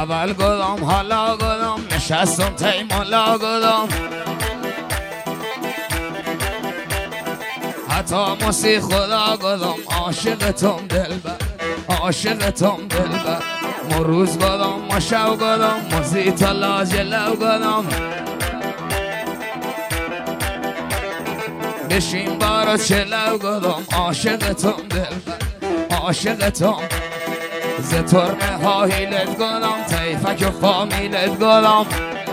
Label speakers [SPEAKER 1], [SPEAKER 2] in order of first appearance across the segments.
[SPEAKER 1] اول گدام حالا گدام نشستم تیمالا گدام حتی موسی خدا گدام عاشقتم دلبر عاشقتم دلبر ما روز گدام ما شو گدام موزی تا لاجلو گدام بشین بارا چلو گدام عاشقتم دلبر عاشقتم ز ترمه ها هیلت گدام تیفک و فامیلت گدام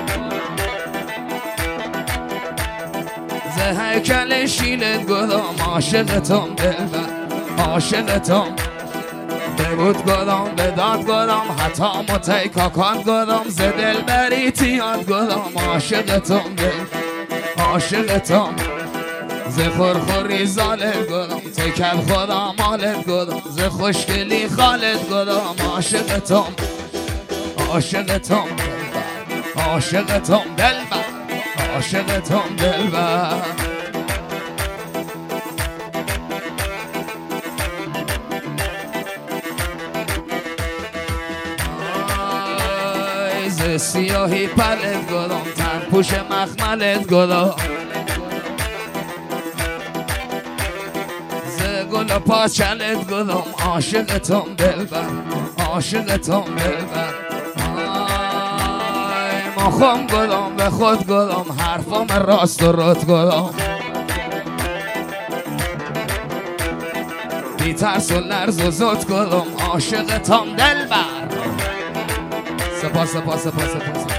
[SPEAKER 1] ز هیکل شیلت گدام عاشقتم دلبر عاشقتم بگود گدام بداد گدام حتی متی کاکان گدام ز دلبری تیاد گدام عاشقتم دلبر عاشقتم ز خورخوری زالت گدام تکل خدا مالت گدام ز خوشگلی خالت گدام عاشقتم عاشقتم عاشقتم دلبر عاشقتم دلبر ز سیاهی پلت گدام تن پوش مخملت گدام گل پاچلت گدام عاشقتم دلبر عاشقتم دلبر ما خم گدام به خود گدام حرفام راست و رد گدام بی ترس و لرز و زد گدام عاشقتم دلبر سپاس سپاس سپاس سپاس